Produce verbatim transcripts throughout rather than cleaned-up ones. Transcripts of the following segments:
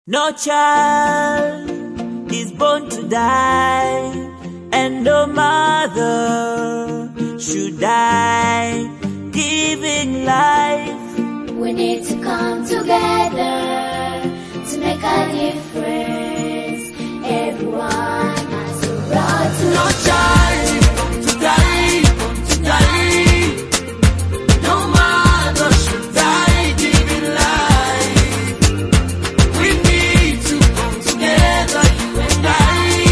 No child is born to die, and no mother should die giving life. We need to come together to make a difference. Everyone has a right to no child to die, to die. No mother should die giving life. We need to come together, you and I.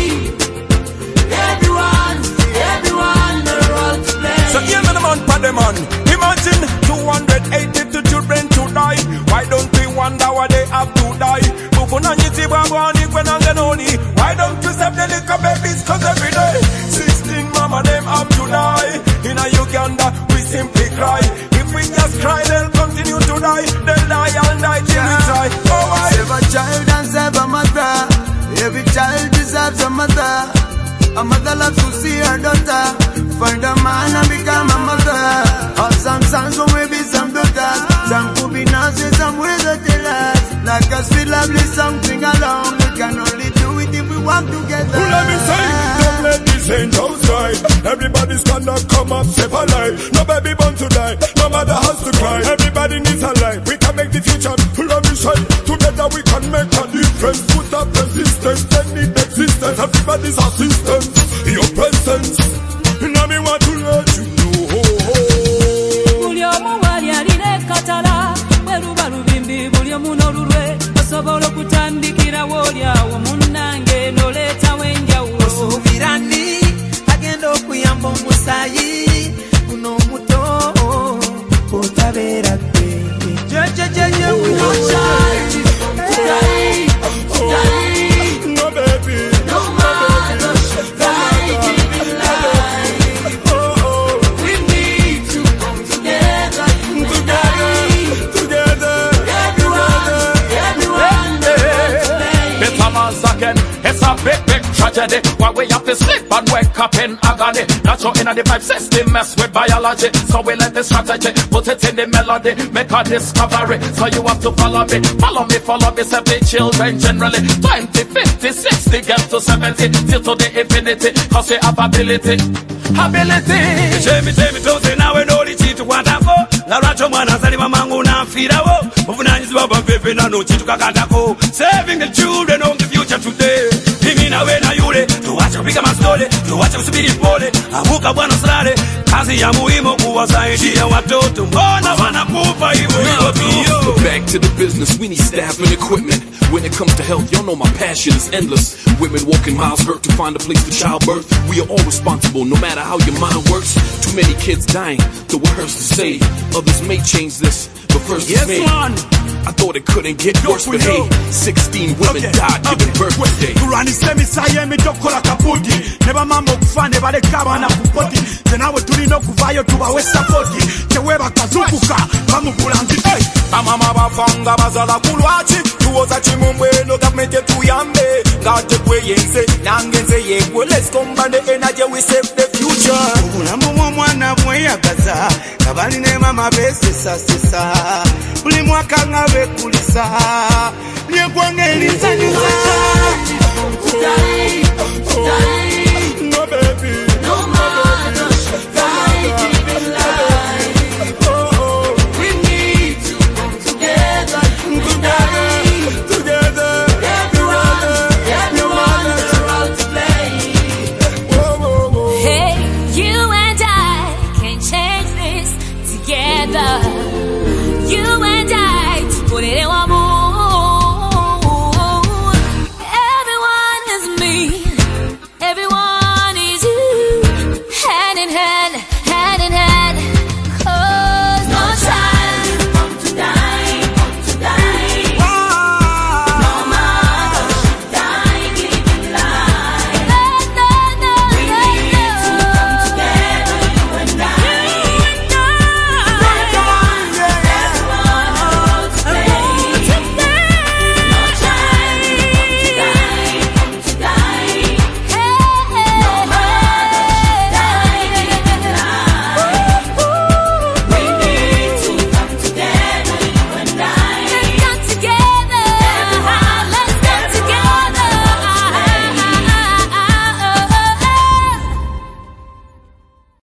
Everyone, everyone, the role to play. So hear me the man for the man. Imagine two hundred eighty-two children to die. Why don't we wonder why they have to die? Why don't you save the little babies? Cause every day sixteen mama them have to die. In a Uganda we simply cry. If we just cry they'll continue to die. They'll die all night till we try. Oh why? Save a child and save a mother. Every child deserves a mother. A mother loves to see her daughter find a man and become a mother. Or some sons or maybe some daughters. Some could be nurses, some with the tellers. Like us feel lovely, something alone. We can only do it if we work together. Who let me say, don't let this angels die. Everybody stand up, come up, save a life. No baby born to die, no mother has to cry. Everybody needs a life, we can make the future. Who let me say, together we can make a difference. Put up resistance, they need existence. Everybody's assistance, your presence. Now me want to let you know. Bulyomu wali aline katala, weruba lubimbi bulyomu n'olulwe. Osobola okutandikira w'olyawo munnange n'oleeta wenjawulo. Osuubirani agenda okuyamba omusaayi guno omuto otabeera gwe. Jejejeje no child to die, to die. No baby, no mother should die giving life. Oh, oh. We need to come together, together, together. Everyone, everyone, hey. Better man second, it's a big, big tragedy. Why we have to sleep and wake up in agony. Natural in the pipe system mess with biology. So we let the strategy, put it in the melody, make a discovery. So you have to follow me, follow me, follow me. Seventy children generally, twenty, fifty, sixty, get to seventy, till to the infinity. Cause we have ability, ability. Shemi, shemi, tose na we know the chitu kwatako. La racho mwana sali mamangu na mfirawo. Mfunanyizi baba pepe na no chitu kakatako. Saving the children of the future today. Mimi na we na yule, tuwache kupika mastole, tuwache kusubiri pole. Amuka bwana salale, kazi ya muhimu kuwasaidia watoto. Mbona wanakufa hivyo hivyo? Back to the business, we need staff and equipment. When it comes to health, y'all know my passion is endless. Women walking miles hurt to find a place for childbirth. We are all responsible, no matter how your mind works. Too many kids dying, the worst to say. Others may change this, but first yes, it's me. Man. I thought it couldn't get worse, but hey, sixteen women okay. died okay. giving birth today. Kurani semi saye mi dokola kapudi. Neba mambo kufane bale kaba na kupoti. Tenawe tulino kuvayo tubawe sapoti. Cheweba kazukuka, kamu kulanzi. Hey! Amama bafanga bazala kulwachi. Tuoza chimumbwe no government tuyambe. Ngate kwe yense, nangenze yekwe. Let's combine the energy, we save the future. Ulambu mwa mwana mwe agaza. Kabali ne mama bese sasisa. Uli mwaka ngabe kulisa. Nye kwa ngeli sanyu